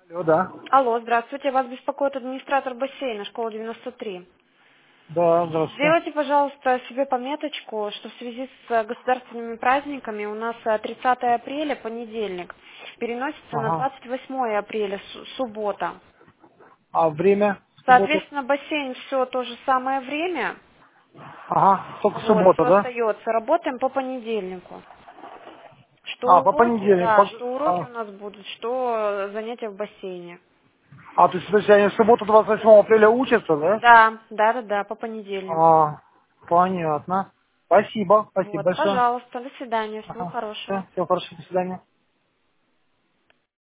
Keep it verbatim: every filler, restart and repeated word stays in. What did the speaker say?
Алло, да. Алло, здравствуйте. Вас беспокоит администратор бассейна, школа девяносто три. Да, здравствуйте. Сделайте, пожалуйста, себе пометочку, что в связи с э, государственными праздниками у нас э, тридцатое апреля, понедельник, переносится на Ага. двадцать восьмое апреля, су- суббота. А время в субботу? Соответственно, бассейн все то же самое время, Ага, только вот, суббота, все да? остается. Работаем по понедельнику. Что А, по уроки, понедельнику. да, По- что уроки у А, нас будут, что э, занятия в бассейне. а, то есть, то есть они в субботу двадцать восьмого апреля учатся, да? Да, да, да, да, по понедельнику. А, понятно. Спасибо, спасибо Вот, большое. пожалуйста, до свидания, всего Ага. хорошего. Все, все хорошо, до свидания.